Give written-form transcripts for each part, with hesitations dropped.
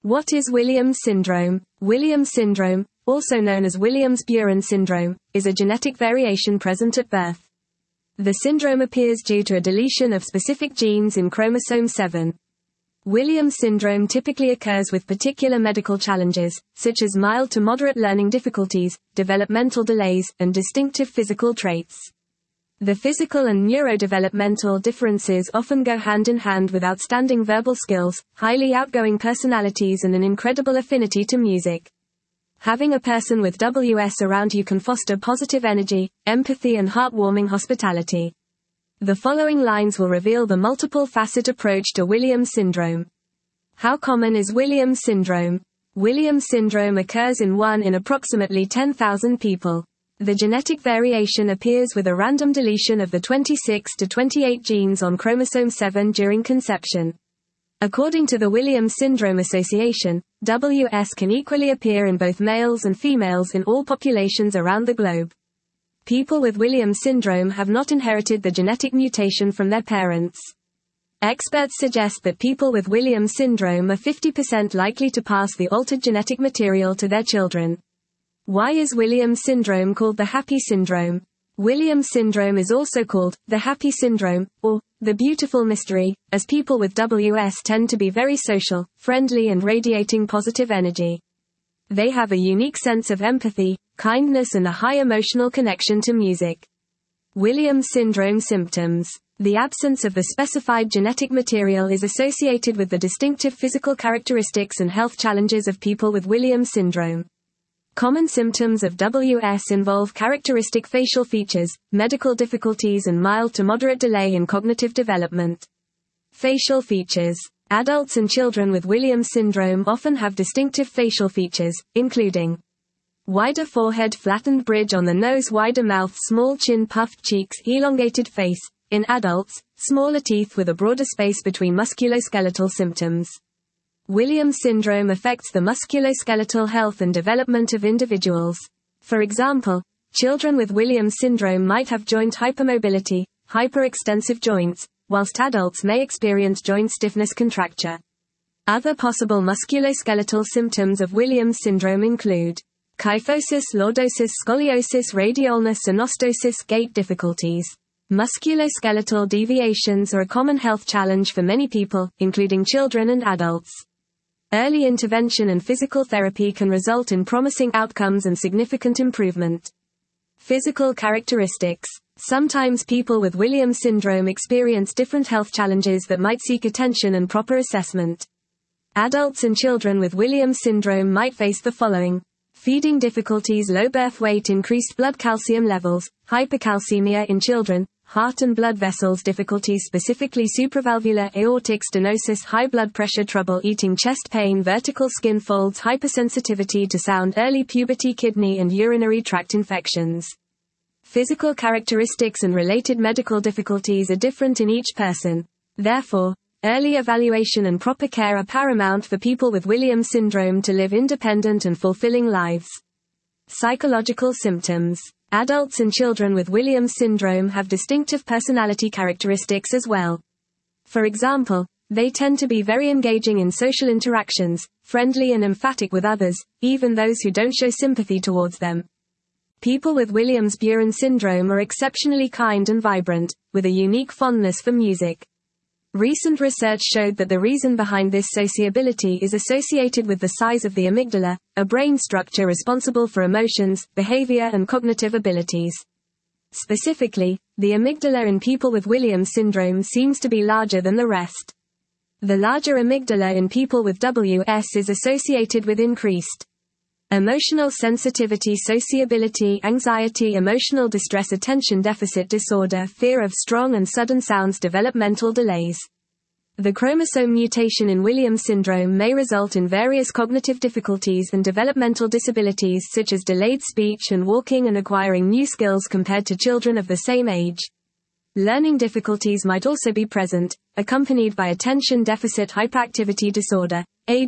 What is Williams syndrome? Williams syndrome, also known as Williams-Buren syndrome, is a genetic variation present at birth. The syndrome appears due to a deletion of specific genes in chromosome 7. Williams syndrome typically occurs with particular medical challenges, such as mild to moderate learning difficulties, developmental delays, and distinctive physical traits. The physical and neurodevelopmental differences often go hand in hand with outstanding verbal skills, highly outgoing personalities, and an incredible affinity to music. Having a person with WS around you can foster positive energy, empathy, and heartwarming hospitality. The following lines will reveal the multiple-facet approach to Williams syndrome. How common is Williams syndrome? Williams syndrome occurs in 1 in approximately 10,000 people. The genetic variation appears with a random deletion of the 26 to 28 genes on chromosome 7 during conception. According to the Williams Syndrome Association, WS can equally appear in both males and females in all populations around the globe. People with Williams syndrome have not inherited the genetic mutation from their parents. Experts suggest that people with Williams syndrome are 50% likely to pass the altered genetic material to their children. Why is Williams syndrome called the happy syndrome? Williams syndrome is also called the happy syndrome, or the beautiful mystery, as people with WS tend to be very social, friendly, and radiating positive energy. They have a unique sense of empathy, kindness, and a high emotional connection to music. Williams syndrome symptoms. The absence of the specified genetic material is associated with the distinctive physical characteristics and health challenges of people with Williams syndrome. Common symptoms of WS involve characteristic facial features, medical difficulties, and mild to moderate delay in cognitive development. Facial features. Adults and children with Williams syndrome often have distinctive facial features, including wider forehead, flattened bridge on the nose, wider mouth, small chin, puffed cheeks, elongated face. In adults, smaller teeth with a broader space between. Musculoskeletal symptoms. Williams syndrome affects the musculoskeletal health and development of individuals. For example, children with Williams syndrome might have joint hypermobility, hyperextensive joints, whilst adults may experience joint stiffness contracture. Other possible musculoskeletal symptoms of Williams syndrome include kyphosis, lordosis, scoliosis, radial synostosis, gait difficulties. Musculoskeletal deviations are a common health challenge for many people, including children and adults. Early intervention and physical therapy can result in promising outcomes and significant improvement. Physical characteristics. Sometimes people with Williams syndrome experience different health challenges that might seek attention and proper assessment. Adults and children with Williams syndrome might face the following: feeding difficulties, low birth weight, increased blood calcium levels, hypercalcemia in children, heart and blood vessels difficulties, specifically supravalvular aortic stenosis, high blood pressure, trouble eating, chest pain, vertical skin folds, hypersensitivity to sound, early puberty, kidney and urinary tract infections. Physical characteristics and related medical difficulties are different in each person. Therefore, early evaluation and proper care are paramount for people with Williams syndrome to live independent and fulfilling lives. Psychological symptoms. Adults and children with Williams syndrome have distinctive personality characteristics as well. For example, they tend to be very engaging in social interactions, friendly and emphatic with others, even those who don't show sympathy towards them. People with Williams-Buren syndrome are exceptionally kind and vibrant, with a unique fondness for music. Recent research showed that the reason behind this sociability is associated with the size of the amygdala, a brain structure responsible for emotions, behavior, and cognitive abilities. Specifically, the amygdala in people with Williams syndrome seems to be larger than the rest. The larger amygdala in people with WS is associated with increased emotional sensitivity, sociability, anxiety, emotional distress, attention deficit disorder, fear of strong and sudden sounds, developmental delays. The chromosome mutation in Williams syndrome may result in various cognitive difficulties and developmental disabilities such as delayed speech and walking and acquiring new skills compared to children of the same age. Learning difficulties might also be present, accompanied by attention deficit hyperactivity disorder,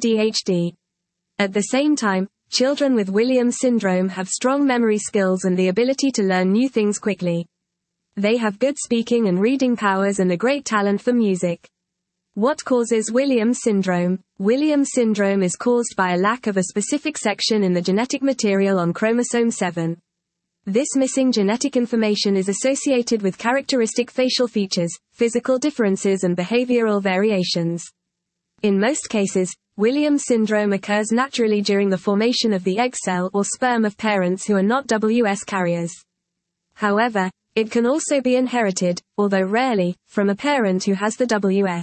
ADHD. At the same time, children with Williams syndrome have strong memory skills and the ability to learn new things quickly. They have good speaking and reading powers and a great talent for music. What causes Williams syndrome? Williams syndrome is caused by a lack of a specific section in the genetic material on chromosome 7. This missing genetic information is associated with characteristic facial features, physical differences and behavioral variations. In most cases, Williams syndrome occurs naturally during the formation of the egg cell or sperm of parents who are not WS carriers. However, it can also be inherited, although rarely, from a parent who has the WS.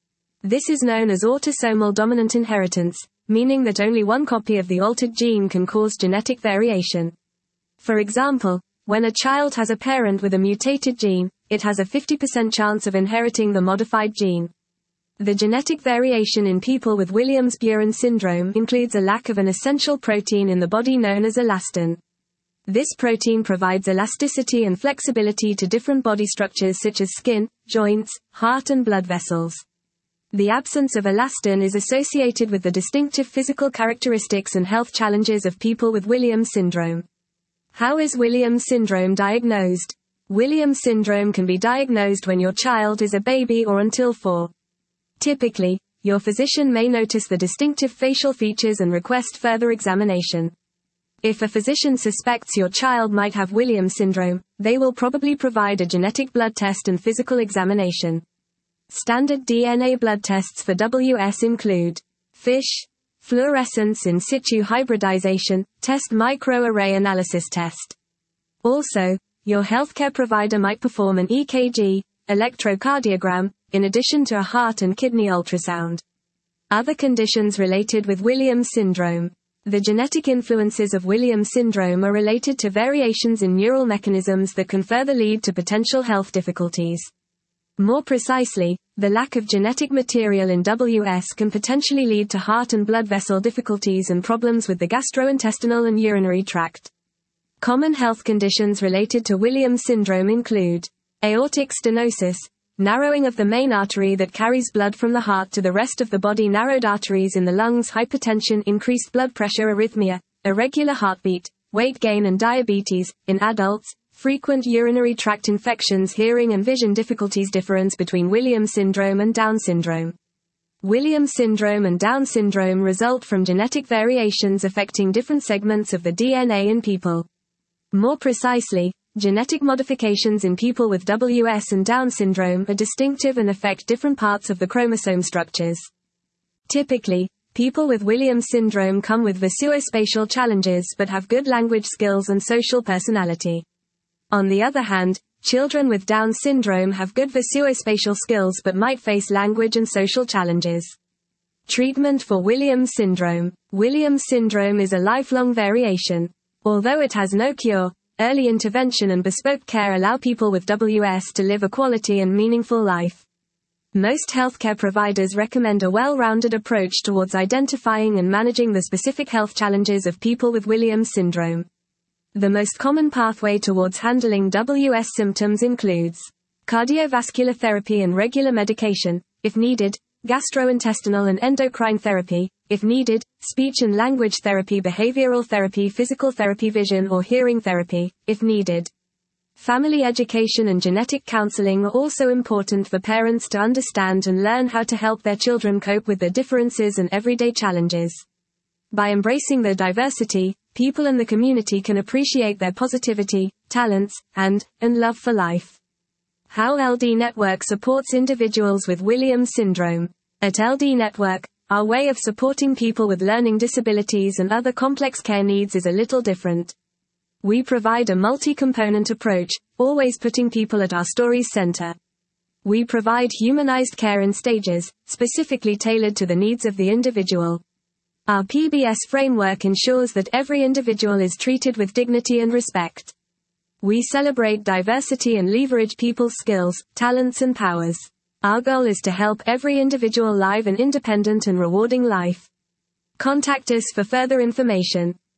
This is known as autosomal dominant inheritance, meaning that only one copy of the altered gene can cause genetic variation. For example, when a child has a parent with a mutated gene, it has a 50% chance of inheriting the modified gene. The genetic variation in people with Williams-Buren syndrome includes a lack of an essential protein in the body known as elastin. This protein provides elasticity and flexibility to different body structures such as skin, joints, heart and blood vessels. The absence of elastin is associated with the distinctive physical characteristics and health challenges of people with Williams syndrome. How is Williams syndrome diagnosed? Williams syndrome can be diagnosed when your child is a baby or until 4. Typically, your physician may notice the distinctive facial features and request further examination. If a physician suspects your child might have Williams syndrome, they will probably provide a genetic blood test and physical examination. Standard DNA blood tests for WS include FISH, fluorescence in situ hybridization, test microarray analysis test. Also, your healthcare provider might perform an EKG, electrocardiogram, in addition to a heart and kidney ultrasound. Other conditions related with Williams syndrome. The genetic influences of Williams syndrome are related to variations in neural mechanisms that can further lead to potential health difficulties. More precisely, the lack of genetic material in WS can potentially lead to heart and blood vessel difficulties and problems with the gastrointestinal and urinary tract. Common health conditions related to Williams syndrome include aortic stenosis, narrowing of the main artery that carries blood from the heart to the rest of the body, narrowed arteries in the lungs, hypertension, increased blood pressure, arrhythmia, irregular heartbeat, weight gain and diabetes. In adults, frequent urinary tract infections, hearing and vision difficulties. Difference between Williams syndrome and Down syndrome. Williams syndrome and Down syndrome result from genetic variations affecting different segments of the DNA in people. More precisely, genetic modifications in people with WS and Down syndrome are distinctive and affect different parts of the chromosome structures. Typically, people with Williams syndrome come with visuospatial challenges but have good language skills and social personality. On the other hand, children with Down syndrome have good visuospatial skills but might face language and social challenges. Treatment for Williams syndrome. Williams syndrome is a lifelong variation. Although it has no cure, early intervention and bespoke care allow people with WS to live a quality and meaningful life. Most healthcare providers recommend a well-rounded approach towards identifying and managing the specific health challenges of people with Williams syndrome. The most common pathway towards handling WS symptoms includes cardiovascular therapy and regular medication, if needed, gastrointestinal and endocrine therapy, if needed, speech and language therapy, behavioral therapy, physical therapy, vision or hearing therapy, if needed. Family education and genetic counseling are also important for parents to understand and learn how to help their children cope with the differences and everyday challenges. By embracing their diversity, people in the community can appreciate their positivity, talents, and love for life. How LD Network supports individuals with Williams syndrome. At LD Network, our way of supporting people with learning disabilities and other complex care needs is a little different. We provide a multi-component approach, always putting people at our story's center. We provide humanized care in stages, specifically tailored to the needs of the individual. Our PBS framework ensures that every individual is treated with dignity and respect. We celebrate diversity and leverage people's skills, talents and powers. Our goal is to help every individual live an independent and rewarding life. Contact us for further information.